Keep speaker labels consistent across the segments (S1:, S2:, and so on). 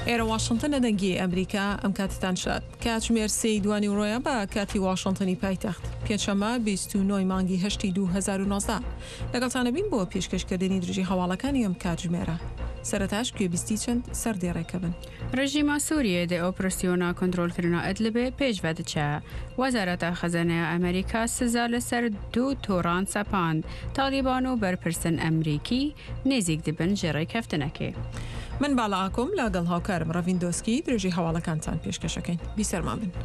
S1: ئێرە واشنتن لە دەنگی ئەمریکا ئەم کاتتان شاد کاتژمێر 3 ڕۆیە بە کاتی واشنتنی پایتەخت پێنجشەممە 29 مانگی هەشتی 2019 لەگەڵتانە بین بۆ پێشکەشکردنی درژی هەواڵەکانی ئەم کاتژمێرە سەرەتاش گوێبیستی چەند سەردێڕێکە بن.
S2: ڕژیما سووریە دە ئۆپرسیۆنا کۆنتڕۆلکردنا ئەدلبێ پێشڤەدچە وەزارەتە خەزانەیە ئەمریکا سزا لەسەر 2 تۆڕان سەپاند تالیبان و بەرپرسن ئەمریکی نێزیک دبن ژێڕێی کەفتنەکێ.
S1: من باڵا ئاکۆم لەگەڵ هاوکارم ڕەڤین دۆسکی درێژی هەواڵەکانتان پێشکەشەکەین بیسەرمان بن.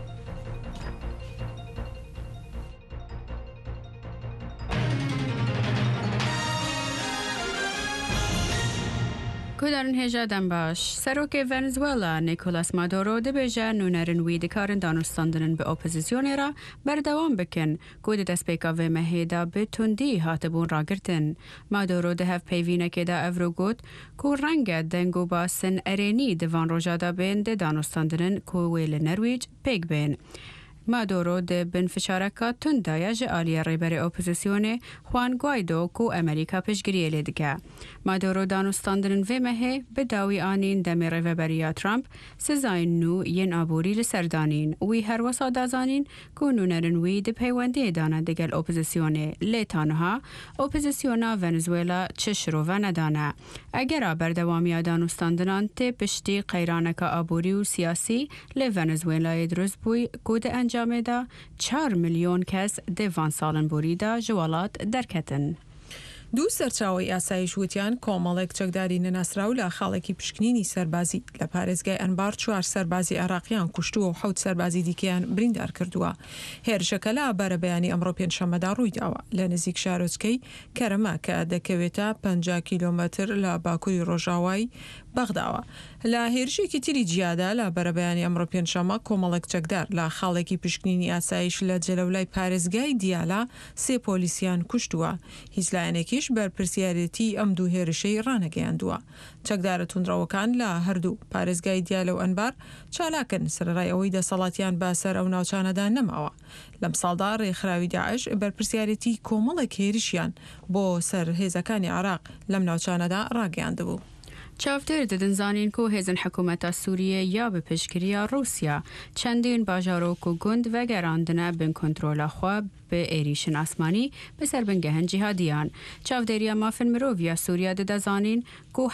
S2: کودارن هێژە دەم باش سەرۆکێ ڤەنزوێلا نیکۆلاس مادۆرۆ دەبێژە نونەرن وی دکارن دانوستاندنن بە ئۆپۆزیسیۆنێرا بەردەوام بکن کودە دەستپێکا vê mehêda bi tundî hatibûn ragirtin. مادۆرۆ دەهەف پەیڤینەکێدا ئەڤرۆگوت کو ڕەنگە دەنگ و باسن ئەرێنی دڤان ڕۆژادا بێن دە دانوستاندنن کو wê li نەرویج پێک بێن. مادۆرۆ دە بن فشارەکە توندایە ژە ئالیە ڕێبەرێ ئۆپۆزیسیۆنێ خوان گوایدۆ و ئەمریکا پشتگیریە لێ دکە. مادۆرۆ دانوستاندنن vê mehê bi dawî anîn demê rêveberiya Trump sezayên nû yên aborî li serdanîn wî her wesa dazanîn ku nûnerên wî di peywendiyê dane digel opozîsyonê lê tanha opozîsyona Venezuela çi şirove nedane. Egera berdewamiya danûstandinan tê piştî qeyraneka aborî û siyasî lê Venezuelayê drust bûy ku di encamê da 4 milyon kes dê van salên borî da ji welat derketin.
S1: دوو سەرچاوی ئاسایش وتیان کۆمەڵێک چەکداری نەناسراو لە خاڵێکی پشکنینی سەربازی لە پارێزگای ئەنبار 4 سەربازی عێراقیان کوشتووە و 7 سەربازی دیکەیان بریندار کردووە. هێرشەکە لە بەرەبەیانی ئەمڕۆ پێنجشەممەدا ڕوویداوە لە نزیک شارۆچکەی کەرەمە کە دەکەوێتە 50 کیلۆمەتر لە باکووری ڕۆژاوای بەغداوە. لە هێرشێکی تری جیادا لە بەرەبەیانی ئەمڕۆ پێنجشەممە کۆمەڵێک چەکدار لە خاڵێکی پشکنینی ئاسایش لە جەلەولای پارێزگای دیالا 3 پۆلیسیان کوشتووە. هیچ لایەنێکیش بەرپرسیارەتی ئەم دوو هێرشەی ڕانەگەیاندووە. چەکدارە توندڕەوەکان لە هەردوو پارێزگای دیالە و ئەنبار چالاکن سەرڕای ئەوەی دەسەڵاتیان باسەر ئەو ناوچانەدا نەماوە. لەم ساڵدا ڕێکخراوی داعش بەرپرسیارەتی کۆمەڵێک هێرشیان بۆ سەر هێزەکانی عێراق لەم ناوچانەدا ڕاگەیاندبوو.
S2: چاودێر دەدن زانین کو هێزن حکوومەتە سووریە یا بە پشتگیریە رووسیا چەندین باژارۆک و گوند vەگەڕاندنە بن کۆنترۆلە خوا بە ئێریشن ئاسمانی بەسەر بنگەهن جیهادیان. چاودێریە مافن مرۆڤە سووریا دەدەزانین کو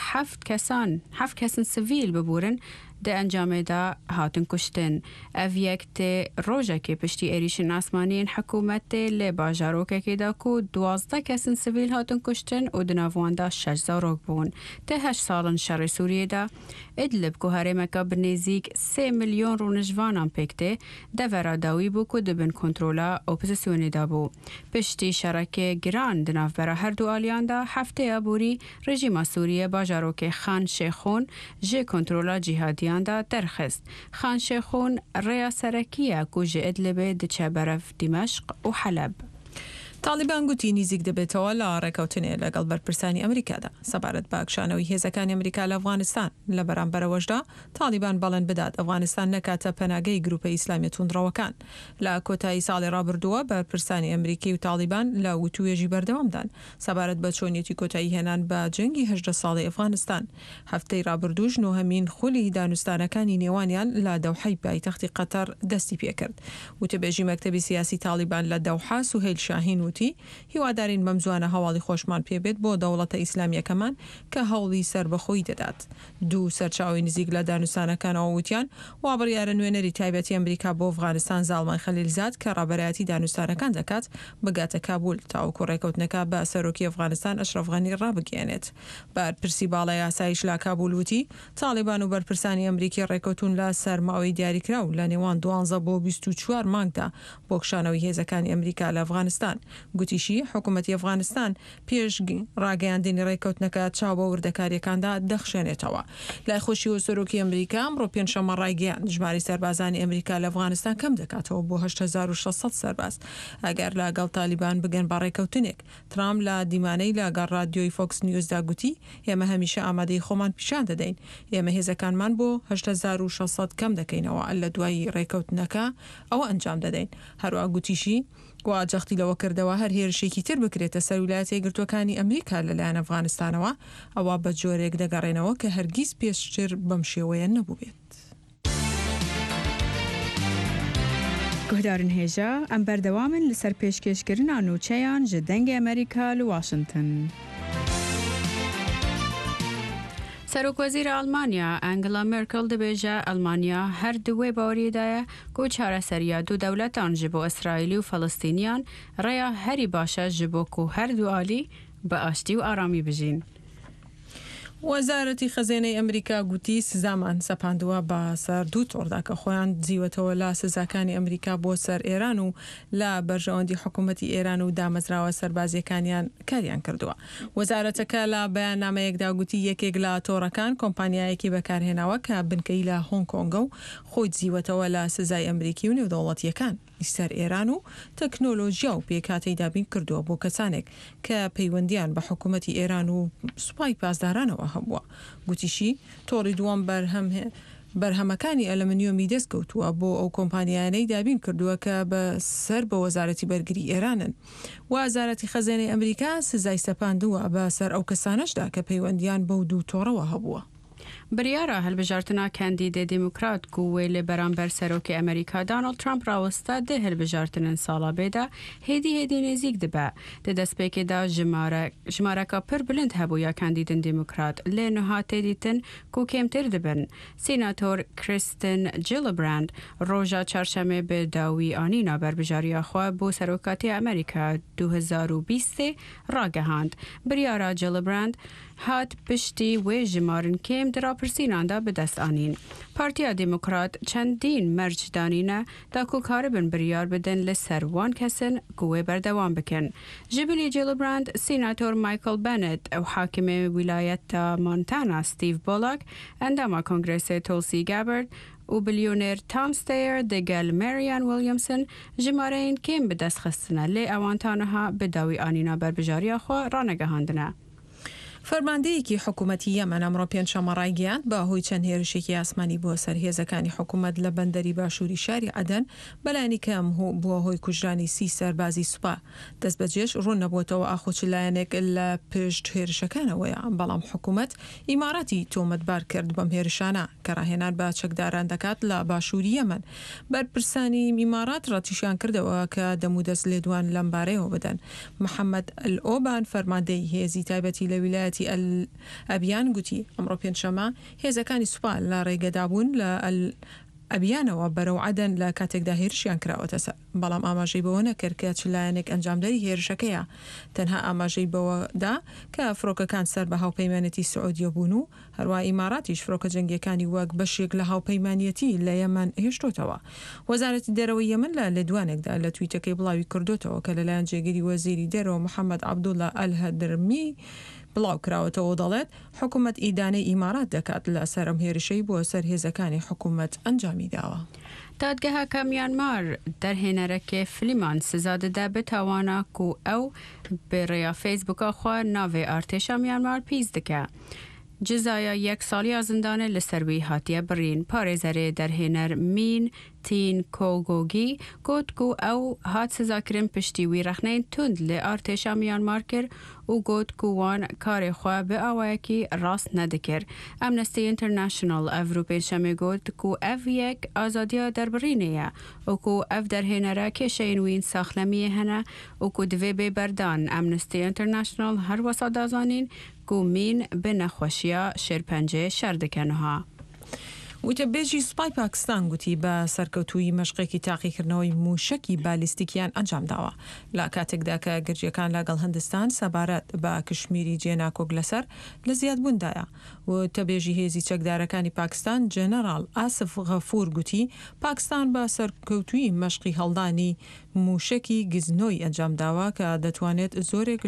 S2: 7 کەسن سڤیل ببورن دە ئەنجامێدا هاتن کوشتن. ئەڤ یەک تێ ڕۆژێکی پشتی ئێریشن ئاسمانیین حکوومەتێ لێ باژارۆکێکێدا کو 12 کەسن سڤیل هاتن کوشتن و دناواندا 6 زارۆک بوون. تێ 8 ساڵن شەڕی سووریەدا ئیدلب کو هەرێمەکە بنێزیک 3 ملیۆن ڕوونژوانان پێکتێ دەڤەرا داوی بوو کو دەبن کۆنترۆلا ئۆپۆزیسیۆنێدا بوو. پشتی شەڕەکێ گران دناوبەرە هەردوو ئالیاندا هەفتەیە بووری ڕژیمە سووریە باژارۆکێ خان شێخۆن ژێ کۆنترۆلا جیهادی دا درخست. خان شێخۆن ڕێیا سەرەکیە کو ژە ئیدلبێ دچە بەرەف دیمەشق و حەلەب.
S1: تالیبان گوتی نزیک دەبێتەوە لە ڕێکەوتنێ لەگەڵ بەرپرسانی ئەمریکادا سەبارەت بە ئاکشانەوەی هێزەکانی ئەمریکا لە ئەفغانستان لە بەرامبەرەوەشدا تالیبان بەڵێن بدات ئەفغانستان نەکاتە پەناگەی گروپە ئیسلامی توندڕەوەکان. لە کۆتایی ساڵی ڕابردووە بەرپرسانی ئەمریکی و تالیبان لە وتوێژی بەردەوامدان سەبارەت بە چۆنیەتی کۆتایی هێنان بە جەنگی 18 ساڵی ئەفغانستان. هەفتەی ڕابردووش نۆهەمین خولی دانوستانەکانی نێوانیان لە دەوحەی پایتەختی قەتەر دەستی پێکرد. وتەبێژی مەکتەبی سیاسی تالیبان لە دەوحا سوهیل شاهین وتی هیوادارین بەم جوانە هەواڵی خۆشمان پێبێت بۆ دەوڵەتە ئیسلامیەکەمان کە هەوڵی سربەخۆی دەدات. دوو سەرچاوی نزیک لە دانوستانەکانەوە وتیان وابڕیارە نوێنەری تایبەتی ئەمریکا بۆ ئەفغانستان زاڵمان خەلیلزاد کە ڕابەرایەتی دانوستانەکان دەکات بگاتە کابول تاوەکو ڕێکەوتنەکە بە سەرۆکی ئەفغانستان ئەشرەف غەنی ڕابگەێنێت. بەرپرسی باڵای ئاسایش لە کابول وتی تالیبان و بەرپرسانی ئەمریکی ڕێکەوتون لە سەرماوەی دیاریکراو لە نێوان 12 بۆ 24 مانگدا بۆ کشانەوەی هێزەکانی ئەمریکا لە ئەفغانستان. گوتیشی حکوومەتی ئەفغانستان پێش ڕاگەیاندنی ڕێکەوتنەکە چاو بە وردەکاریەکاندا دەخشێنێتەوە. لای خۆشی و سەرۆکی ئەمریکا ئەمڕۆ پێنجشەممە ڕایگەیاند ژماری سەربازانی ئەمریکا لە ئەفغانستان کەم دەکاتەوە بۆ 8600 سەرباز. ئەگەر لەگەڵ تالیبان بگەن بە ڕێکەوتنێک. ترامپ لە دیمانەی لەگەڵ رادیۆی فۆکس نیوزدا گوتی ئێمە هەمیشە ئامادەی خۆمان پیشان دەدەین. ئێمە هێزەکانمان بۆ 8600 کەم دەکەینەوە لە دوایی ڕێکەوتنەکە ئەوە ئەنجام دەدەین. هەروە گوتیشی واجەختی لەوە کردەوە هەر هێرشێکی تر بکرێتە سەر ویلایەتە یەکگرتووەکانی ئەمریکا لەلایەن ئەفغانستانەوە ئەوە بە جۆرێک دەگەڕێنەوە کە هەرگیز پێشتر بەم شێوەیە نەبوو بێت.
S2: گهدارن هێژە ئەم بەردەوامن لەسەر پێشکەشکردنا نوچەیان ji dengê ئەمریکا li Washington. سەرۆکوەزیرە ئەڵمانیا ئەنگلا مێرکل دەبێژە ئەڵمانیا هەردووێ باوەریدایە کۆ چارەسەریە دوو دەولەتان ji بۆ ئیسرائیلی و فەڵەستینیان ڕێیا هەری باشە ji بۆ کو هەردوو عالی بە ئاشتی و ئارامی بژین.
S1: وەزارەتی خەزێنەی ئەمریکا گوتی سزامان سەپاندووە بە سەر دوو تۆڕدا کە خۆیان جیوەتەوە لە سزاکانی ئەمریکا بۆ سەر ئێران و لە بەرژەوەندی حکوومەتی ئێران و دامەزراوە سەربازیەکانیان کاریان کردووە. وەزارەتەکە لە بەیاننامەیەکدا گوتی یەکێک لە تۆڕەکان کۆمپانیایەکی بەکارهێناوە کە بنکەی لە هۆنگ کۆنگە و خۆی جیوەتەوە لە سزای ئەمریکی و نێودەوڵەتیەکان سەر ئێران و تەکنۆلۆژیا و پێکاتەی دابین کردووە بۆ کەسانێک کە پەیوەندیان بە حکوومەتی ئێران و سوپای پاسدارانەوە هەبووە. گوتیشی تۆڕی دووەم بەرهەمەکانی ئەلمنیۆمی دەستکەوتووە بۆ ئەو کۆمپانیانەی دابین کردووە کە بە سەر بە وەزارەتی بەرگری ئێرانن. وەزارەتی خەزێنەی ئەمریکا سزای سەپاندووە بە سەر ئەو کەسانەشدا کە پەیوەندیان بەو دوو تۆڕەوە هەبووە.
S2: بریارە هەلبژارتنا کاندیدێ دموکرات گوێ لێ بەرامبەر سەرۆکی ئەمریکا دانالد ترامپ ڕاوەستا دێ هەلبژارتنن ساڵا بێدا هێدی نێزیک دەبە دە دەستپێکێدا ژمارەکە پڕ بلند هەبوو یا کاندیدن دموکرات لێ نوها تێدیتن کو کێمتر دەبن. سیناتۆر کریستن جیلبراند ڕۆژە چارشەمێ بە داوی ئانینا بەربژاریاخوا بۆ سەرۆکاتی ئەمریکا 2020 ڕاگەهاند. بریارە جیلبراند هات پشتی وێ ژمارن کێم دراپرسیناندا بەدەستانین. پارتیا دموکرات چەندین مەرج دانینە داکو کاربن بریار بدەن لە سەروان کەسن گوێ بەردەوام بکەن. ژبلی جیلبراند سیناتۆر مایکل بەنت ئەو حاکمێ ویلایەتە مۆنتانا ستیڤ بۆلاک ئەنداما کۆنگرێسێ تۆلسی گابرد و بلیۆنێر تام ستەیەر دەگەل مەریان ویلیەمسن ژمارەین کێم بەدەستخستنە لێ ئەوانتانەها بەداوی ئانینا بەربژاریاخوا ڕانەگەهاندنە.
S1: فەرماندەیەکی حکوومەتی یەمەن ئەمڕۆ پێنجشەمە ڕایگەیاند بە هۆی چەند هێرشێکی ئاسمانی بۆ سەرهێزەکانی حکوومەت لە بەندەری باشووری شاری عەدەن بەلایانی کەم بووە هۆی کوژرانی 30 سەربازی سوپا. دەست بەجێش ڕوون نەبووتەوە ئاخۆچلایەنێک لە پشت هێرشەکانەوەیە، بەڵام حکوومەت ئیماراتی تۆمەتبار کرد بەم هێرشانە کە ڕاهێنان بە چەکداران دەکات لە باشووری یەمەن. بەرپرسانی ئیمارات ڕاتیشیان کردەوە کە دەمودەست لێدوان لەم بارەیەوە بدەن. محەممەد ئەلئۆبان فەرماندەی هێزی تایبەتی لە ویلایەتی ئەبیان گوتی ئەمڕۆ پێنجشەمە هێزەکانی سوپا لە ڕێگەدابوون لە ئەبیانەوە بەرەو عەدەن لە کاتێکدا هێرشیان کراوەتە سەر، بەڵام ئاماژەی بەوە نەکرد کە چلایەنێک ئەنجامدەری هێرشەکەیە. تەنها ئاماژەی بەوەدا کە فڕۆکەکان سەر بە هاوپەیمانەتی سعودیە بوون و هەروە ئیماراتیش فڕۆکە جەنگیەکانی وەک بەشێک لە هاوپەیمانیەتی لە یەمەن هێشتۆتەوە. وەزارەتی دەرەوەی یەمەن لە لێدوانێکدا لە تویتەکەی بڵاوی کردوتەوە کە لەلایەن جێگیری وەزیری دەرەوە محەممەد عەبدوڵڵا ئەلهەدرمی بڵاو کراوەتەوە دەڵێت حکوومەت ئیدانەی ئیمارات دەکات لە سەرم هێرشەی بۆ سەرهێزەکانی حکوومەت ئەنجامی داوە.
S2: دادگەهەکە میانمار دەرهێنەرەکێ فلیمان سزا دەدا بتاوانە و ئەو بێڕێیا فەیسبووکە خوا ناوێ ئارتێشە میانمار پیس دکە. جزایە 1 ساڵیا زندانە لە سەروی هاتیە بڕین. پارێزەرێ دەرهێنەر مین تین کۆگۆگی گوت و ئەو هات سزاکردن پشتی وی رەخنەین تند لێ ئارتێشە میانمار کرد و گوت وان کارێخوا بە ئاوایەکی ڕاست نەدەکرد. ئەمنەستی ئینتەرناشنال ئەڤرو پێنجشەمێ گوت و ئەڤ یەک ئازادیە دەربڕینەیە وەکو ئەڤ دەرهێنەرە کێشەین وین ساخلەمیە هەنە وەکو دوێ بێ بەردان. ئەمنەستی ئینتەرناشنال هەروەسا دازانین گومین بە نەخۆشیە شێرپەنجێ شەر دەکەنەوە.
S1: وتە بێژی سوپای پاکستان گوتی بە سەرکەوتووی مەشقێکی تاقیکردنەوەی موشکی بالیستیکیان ئەنجام داوە لە کاتێکدا کە گرجیەکان لەگەڵ هەندستان سەبارەت بە کشمیری جێناکۆک لەسەر لە زیادبووندایە. وتە بێژی هێزی چەکدارەکانی پاکستان جێنەرال ئاسف غەفور گوتی پاکستان بە سەرکەوتووی مەشقی هەڵدانی موشکی گزنۆی ئەنجام داوە کە دەتوانێت زۆرێک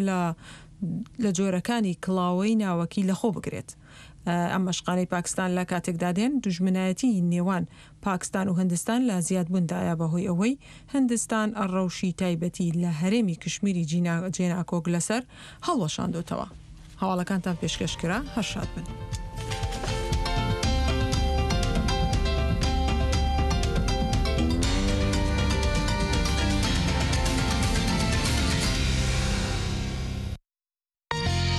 S1: لە جۆرەکانی کڵاوەی ناوەکی لەخۆ بگرێت. ئەم مەشقانەی پاکستان لە کاتێکدادێن دوژمنایەتی نێوان پاکستان و هەندستان لە زیادبووندایە بەهۆی ئەوەی هەندستان ئەڕەوشی تایبەتی لە هەرێمی کشمیری جێناکۆک لەسەر هەڵوەشاندوتەوە. هەواڵەکانتان پێشکەشکرا هەر شاد بن.